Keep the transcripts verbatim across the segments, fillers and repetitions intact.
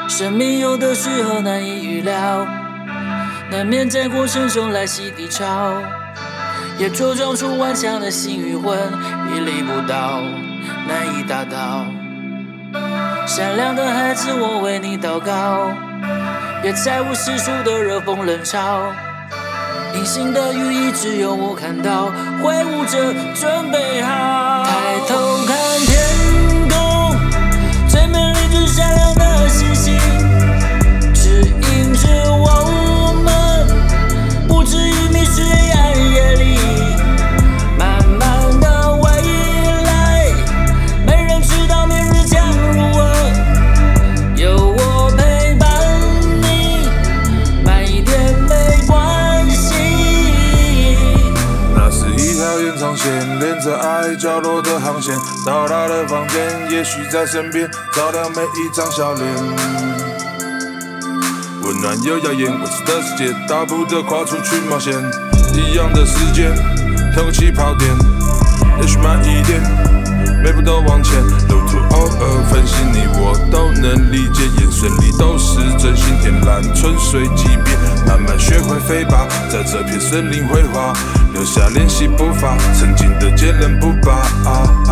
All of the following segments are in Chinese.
生命有的时候难以预料，难免在过程中来袭低潮，也茁壮出顽强的心与魂，屹立不倒，难以达到。善良的孩子，我为你祷告，别在乎世俗的热风冷嘲，隐形的羽翼只有我看到，挥舞着准备好。抬头看天空，最美丽最闪亮的星星，指引着我们，不至于迷失黑暗夜里。漫漫的未来，没人知道明日将如何，有我陪伴你，慢一点没关系。 那是一条延长线，连着爱角落的航线，到达的房间，也许在身边，照亮每一张笑脸。温暖又耀眼，未知的世界，大步的跨出去冒险。一样的时间，同个起跑点，也许慢一点，每步都往前。路途偶尔分心，你我都能理解，眼神里都是真心。天蓝春水即便慢慢学会飞吧，在这片森林绘画，留下练习步伐，曾经的坚韧不拔，啊啊，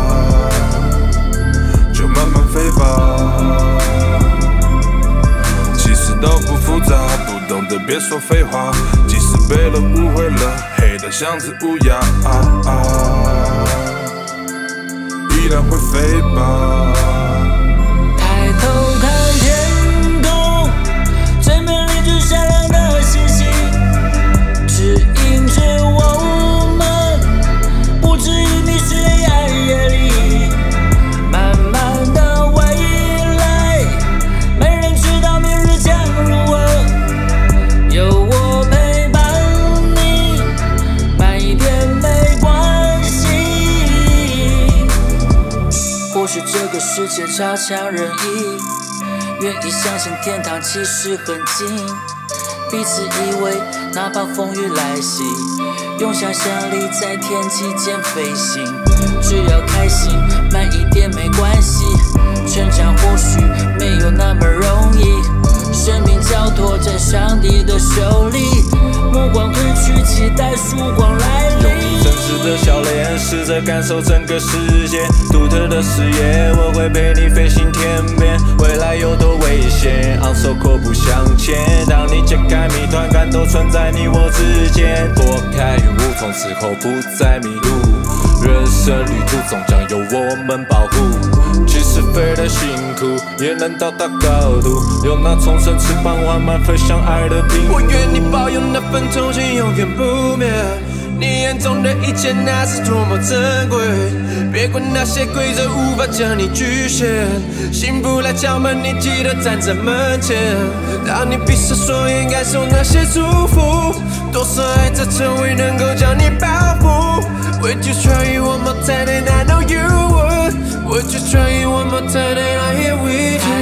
就慢慢飞吧。其实都不复杂，不懂的别说废话，即使被了误会了，黑的像只乌鸦，啊啊，依然会飞吧。 抬头看天空，最美丽最闪亮的星星，指引着我们，不至于迷失黑暗夜里。漫漫的未来，没人知道明日将如何，有我陪伴你，慢一点没关系。或许这个世界差强人意，愿意相信天堂其实很近，彼此依偎，哪怕风雨来袭，用想象力在天际间飞行。只要开心，慢一点没关系，成长或许没有那么容易，生命交托在上帝的手里，目光褪去，期待曙光来临。 用你真实的笑脸，试着感受整个世界，独特的视野，我会陪你飞行天边。未来有多危险，昂首阔步向前。当你揭开谜团，感动存在你我之间。拨开云雾，从此后不再迷路。人生旅途终将由我们保护，即使飞得辛苦，也能到达高度。用那重生翅膀，缓慢飞向爱的平路。 我愿你保有那份憧憬，永远不灭。你眼中的一切，那是多么珍贵。别管那些规则无法将你局限，幸福来敲门，你记得站在门前。当你闭上双眼，感受那些祝福，多少爱在成为能够将你包覆。Would you try it one more time and I know you would? Would you try it one more time and I hear we do?